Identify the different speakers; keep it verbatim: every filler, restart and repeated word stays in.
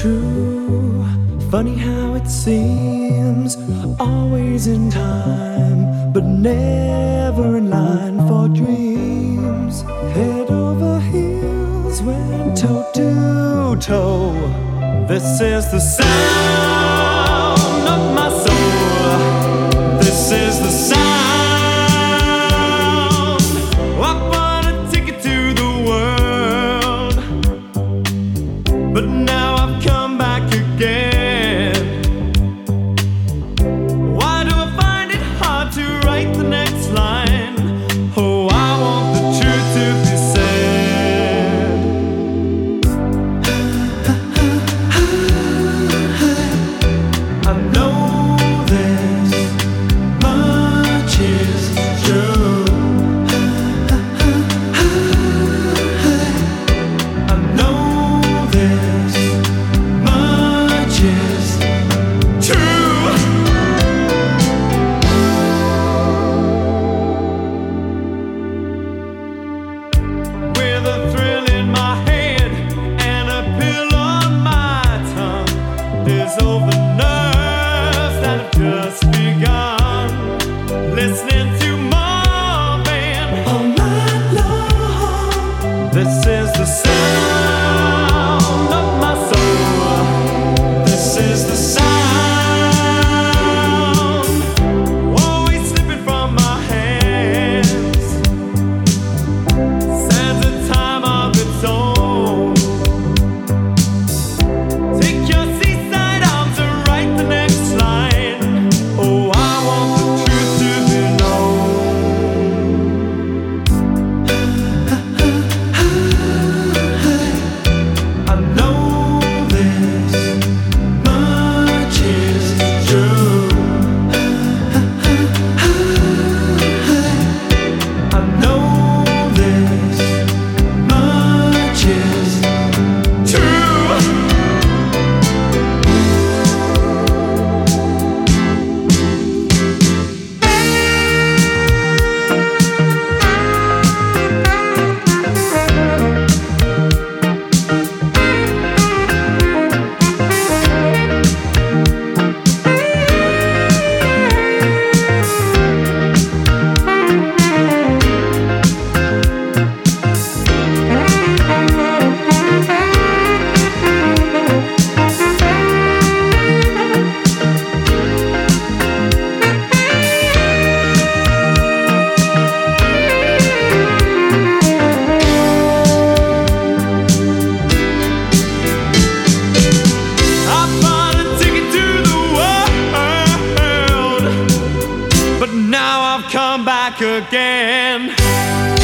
Speaker 1: true. Funny how it seems, always in time, but never in line for dreams. Head over heels, went toe to toe. This is the sound of my soul. This is the sound. I bought a ticket to the world, but now I've come back again. Why do I find it hard to write the next line? Oh, I want the truth to be said. I know this much is true. I know this much is true. With a thrill in my head and a pill on my tongue, there's over nerves that have just begun. Listening to Marvin all night long. This is the sound of my soul. This is the sound, always slipping from my hands. Stands a time of its own. Take your seaside arms and write the next line. Oh, I want the truth to be known. I know this much is true. I know this much is true. I bought a ticket to the world, but now I've come back again.